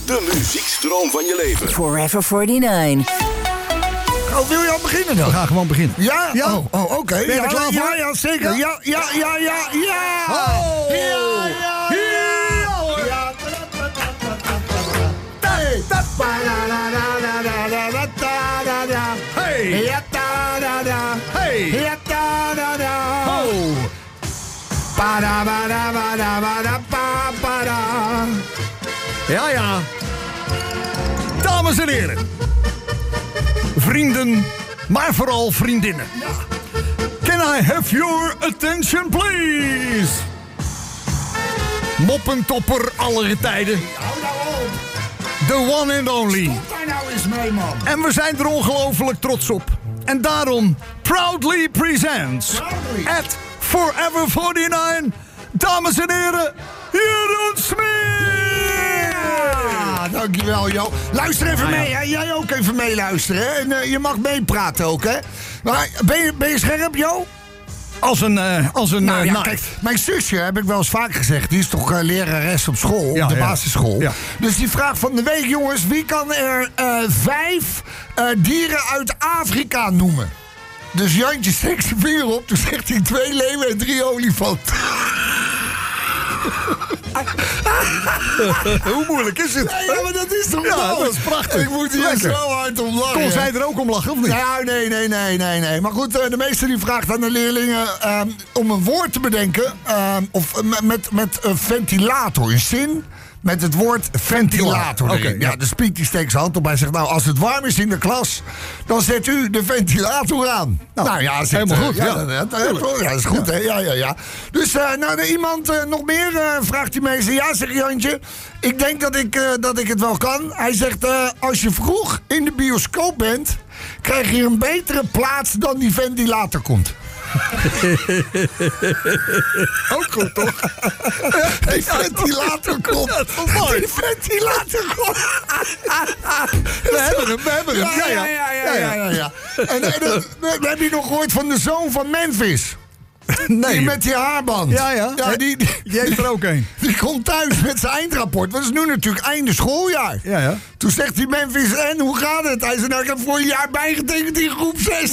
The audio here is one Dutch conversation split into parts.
De muziekstroom van je leven. Forever 49. Oh, wil je al beginnen dan? We gaan gewoon beginnen. Ja? Ja. Oh, oké. Ben je er klaar voor? Ja, zeker. Ja. Ja. Oh. Hey. Ja, da, da, da. Hey. Ja, da, da, da. Oh. Ba, da, ba, da, ba, da, ba, da, ba, ba, da. Ja. Dames en heren. Vrienden, maar vooral vriendinnen. Can I have your attention, please? Moppentopper aller tijden. Hou nou op. The one and only. Stop daar nou eens mee, man. En we zijn er ongelooflijk trots op. En daarom proudly presents Proudly. at Forever 49, dames en heren, Jeroen Smit! Ja, dankjewel, Jo. Luister even mee, hè. Jij ook even meeluisteren, hè. En je mag meepraten ook, hè. Maar ben je scherp, Jo? Als een Nou ja, knife. kijk, mijn zusje, heb ik wel eens vaker gezegd, die is toch lerares op school, Ja, op de ja. basisschool. Ja. Dus die vraagt van de week, jongens, wie kan er 5 dieren uit Afrika noemen? Dus Jantje steekt zijn vinger op, toen zegt hij 2 leeuwen en 3 olifanten. Hoe moeilijk is het? Ja, maar dat is toch Ja, mooi? dat is prachtig. Ik moet hier Lekker. zo hard om lachen. Kon zij er ook om lachen, of niet? Ja, nee. Maar goed, de meester die vraagt aan de leerlingen om een woord te bedenken. Of met een ventilator. Een zin met het woord ventilator. Oké, erin. ja. Ja, dus Piet die steekt zijn hand op. Hij zegt, nou, als het warm is in de klas, dan zet u de ventilator aan. Nou ja, zegt, helemaal goed, ja. dat is goed, hè? Ja. Dus, iemand nog meer? Vraagt die meester. Ja, zegt Jantje. Ik denk dat ik het wel kan. Hij zegt, als je vroeg in de bioscoop bent, krijg je een betere plaats dan die ventilator komt. Ook goed, toch? Die ventilator komt. Dat is mooi. Die ventilator komt. We hebben hem. Ja. En heb je nog gehoord van de zoon van Memphis? Nee. Die met die haarband. Ja. Die heeft er ook een. Die komt thuis met zijn eindrapport. Want het is nu natuurlijk einde schooljaar. Ja. Toen zegt die Memphis, en hoe gaat het? Hij zei, nou, ik heb voor een jaar bijgetekend in groep 6.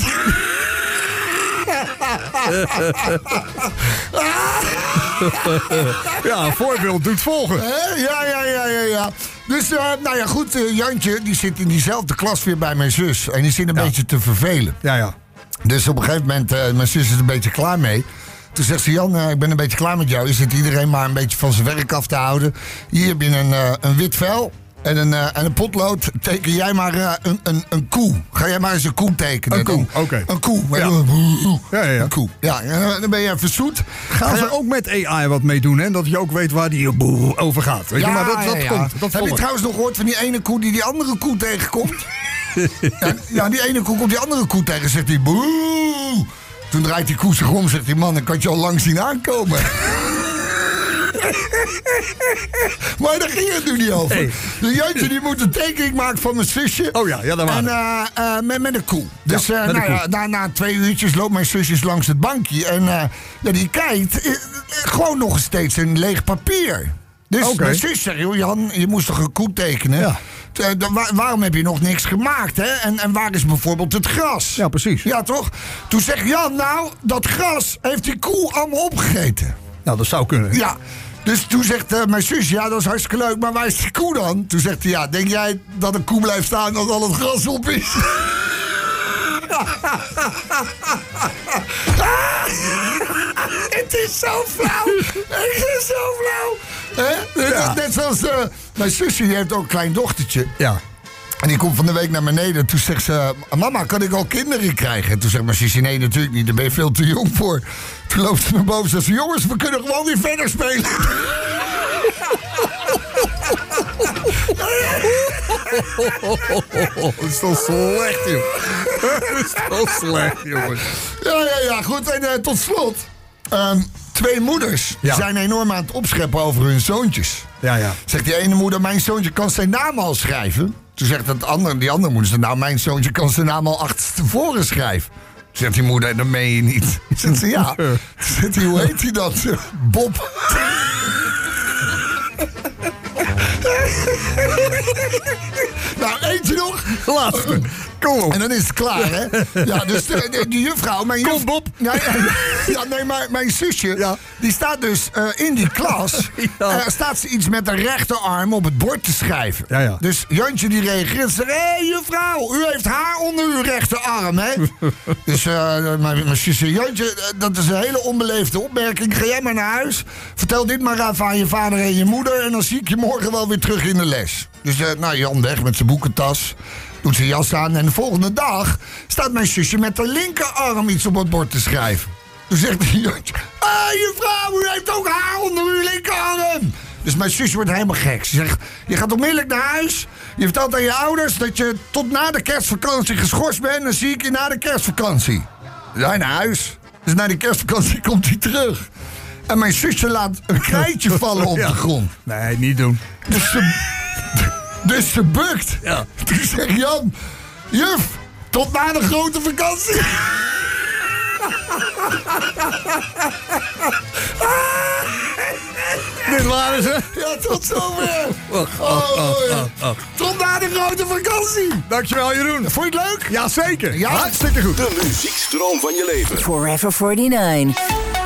Ja, een voorbeeld doet volgen. Ja. Dus, nou ja, goed, Jantje, die zit in diezelfde klas weer bij mijn zus. En die zit een beetje te vervelen. Ja. Dus op een gegeven moment, mijn zus is er een beetje klaar mee. Toen zegt ze, Jan, ik ben een beetje klaar met jou. Je zit iedereen maar een beetje van zijn werk af te houden. Hier heb je een wit vel en een potlood. Teken jij maar een koe. Ga jij maar eens een koe tekenen. Een koe, oké. Een koe. Ja. Een koe. Ja, dan ben je even zoet. Gaan ze ook met AI wat mee doen, hè? Dat je ook weet waar die over gaat. Weet je? Maar dat komt. Dat Heb je volgt. trouwens nog gehoord van die ene koe die andere koe tegenkomt? Ja, die ene koe komt die andere koe tegen. Zegt hij, boe. Toen draait die koe zich om, zegt die man, ik had je al lang zien aankomen. Maar daar ging het nu niet over. Nee. De Jantje die moet een tekening maken van mijn zusje. Oh ja, dat waren En met een koe. Dus met een koe. na 2 uurtjes loopt mijn zusjes langs het bankje. En die kijkt, gewoon nog steeds een leeg papier. Dus mijn zus zegt, joh, Jan, je moest toch een koe tekenen? Ja. Waarom heb je nog niks gemaakt, hè? En waar is bijvoorbeeld het gras? Ja, precies. Ja, toch? Toen zegt Jan, nou, dat gras heeft die koe allemaal opgegeten. Nou, dat zou kunnen. Ja. Dus toen zegt mijn zus, ja, dat is hartstikke leuk, maar waar is die koe dan? Toen zegt hij, ja, denk jij dat een koe blijft staan als al het gras op is? Het is zo flauw. Het is zo flauw. Ja. Net zoals mijn zusje, die heeft ook een klein dochtertje. Ja. En die komt van de week naar beneden. Toen zegt ze, mama, kan ik al kinderen krijgen? En toen zegt mijn zusje, nee, natuurlijk niet. Daar ben je veel te jong voor. Toen loopt ze naar boven en zegt ze, jongens, we kunnen gewoon weer verder spelen. Dat is toch slecht, joh. Dat is toch slecht, jongens. Ja, goed. En tot slot. 2 moeders zijn enorm aan het opscheppen over hun zoontjes. Ja. Zegt die ene moeder, mijn zoontje kan zijn naam al schrijven. Toen zegt die andere moeder, nou, mijn zoontje kan zijn naam al achterstevoren schrijven. Zegt die moeder, dat meen je niet. Zegt ze, ja. Zegt hij, hoe heet hij dat? Bob. Nou, eentje nog. Laatste. Kom op. En dan is het klaar, hè? Ja, dus die juffrouw... Kom, Bob. Mijn zusje, die staat dus in die klas... staat ze iets met de rechterarm op het bord te schrijven. Ja. Dus Jantje die reageert en zegt... Hé, juffrouw, u heeft haar onder uw rechterarm, hè? Dus mijn zusje, Jantje, dat is een hele onbeleefde opmerking. Ga jij maar naar huis. Vertel dit maar even aan je vader en je moeder... en dan zie ik je morgen wel weer terug in de les. Dus Jan weg met zijn boekentas... doet zijn jas aan en de volgende dag staat mijn zusje met haar linkerarm iets op het bord te schrijven. Toen zegt hij, juffrouw, u heeft ook haar onder uw linkerarm. Dus mijn zusje wordt helemaal gek. Ze zegt, je gaat onmiddellijk naar huis. Je vertelt aan je ouders dat je tot na de kerstvakantie geschorst bent. Dan zie ik je na de kerstvakantie. Hij naar huis. Dus na de kerstvakantie komt hij terug. En mijn zusje laat een krijtje vallen op de grond. Nee, niet doen. Dus ze bukt. Ja. Toen zegt Jan... Juf, tot na de grote vakantie. Dit waren ze. Ja, tot zover. Tot na de grote vakantie. Dankjewel, Jeroen. Vond je het leuk? Jazeker. Ja. Hartstikke goed. De muziekstroom van je leven. Forever 49.